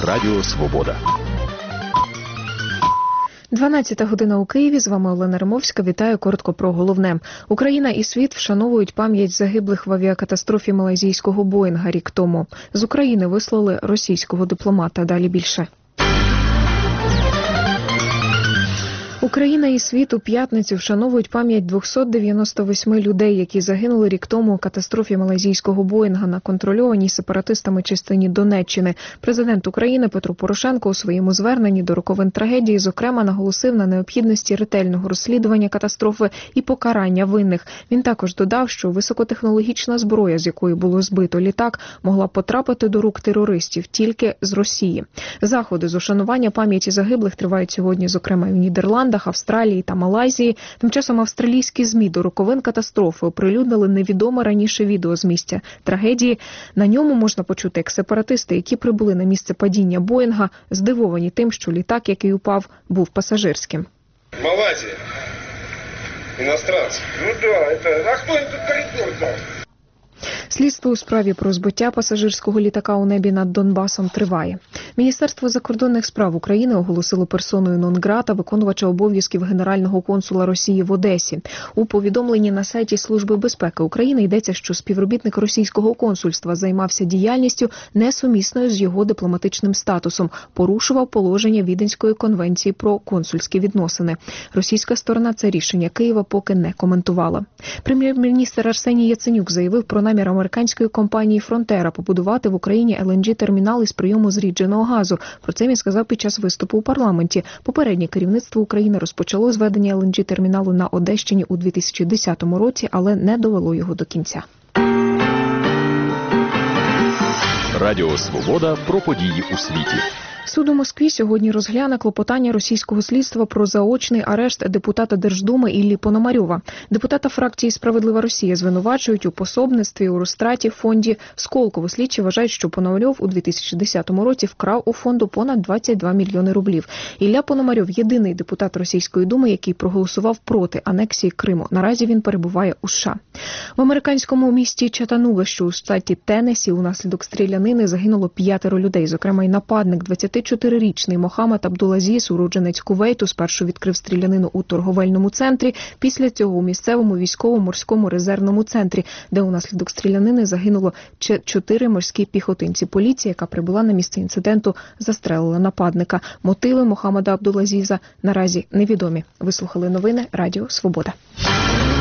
Радіо Свобода. 12 година у Києві. З вами Олена Римовська. Вітаю. Коротко про головне. Україна і світ вшановують пам'ять загиблих в авіакатастрофі малайзійського Боїнга рік тому. З України вислали російського дипломата. Далі більше. Україна і світ у п'ятницю вшановують пам'ять 298 людей, які загинули рік тому у катастрофі малайзійського Боїнга на контрольованій сепаратистами частині Донеччини. Президент України Петро Порошенко у своєму зверненні до роковин трагедії, зокрема, наголосив на необхідності ретельного розслідування катастрофи і покарання винних. Він також додав, що високотехнологічна зброя, з якої було збито літак, могла потрапити до рук терористів тільки з Росії. Заходи з ушанування пам'яті загиблих тривають сьогодні, зокрема, і в Нідерландах, Австралії та Малайзії. Тим часом австралійські ЗМІ до роковин катастрофи оприлюднили невідоме раніше відео з місця трагедії. На ньому можна почути, як сепаратисти, які прибули на місце падіння Боїнга, здивовані тим, що літак, який упав, був пасажирським. Малайзия. Иностранцы. Ну да, это... А кто им тут коридор дал? Слідство у справі про збиття пасажирського літака у небі над Донбасом триває. Міністерство закордонних справ України оголосило персоною нон-грата виконувача обов'язків генерального консула Росії в Одесі. У повідомленні на сайті Служби безпеки України йдеться, що співробітник російського консульства займався діяльністю несумісною з його дипломатичним статусом, порушував положення Віденської конвенції про консульські відносини. Російська сторона це рішення Києва поки не коментувала. Прем'єр-міністр Арсеній Яценюк заявив про намір американської компанії «Фронтера» побудувати в Україні LNG-термінал із прийому зрідженого газу. Про це він сказав під час виступу у парламенті. Попереднє керівництво України розпочало зведення LNG-терміналу на Одещині у 2010 році, але не довело його до кінця. Радіо Свобода про події у світі. Суд у Москві сьогодні розгляне клопотання російського слідства про заочний арешт депутата Держдуми Іллі Пономарьова. Депутата фракції «Справедлива Росія» звинувачують у пособництві у розтраті в фонді Сколково. Слідчі вважають, що Пономарьов у 2010 році вкрав у фонду понад 22 мільйони рублів. Ілля Пономарьов – єдиний депутат Російської Думи, який проголосував проти анексії Криму. Наразі він перебуває у США. В американському місті Чаттануга, що у штаті Теннессі, унаслідок стрілянини загинуло 5 людей, зокрема й нападник 24-річний Мохаммед Абдулазіз, уродженець Кувейту, спершу відкрив стрілянину у торговельному центрі, після цього у місцевому військово-морському резервному центрі, де унаслідок стрілянини загинуло 4 морські піхотинці. Поліція, яка прибула на місце інциденту, застрелила нападника. Мотиви Мохаммеда Абдулазіза наразі невідомі. Вислухали новини Радіо Свобода.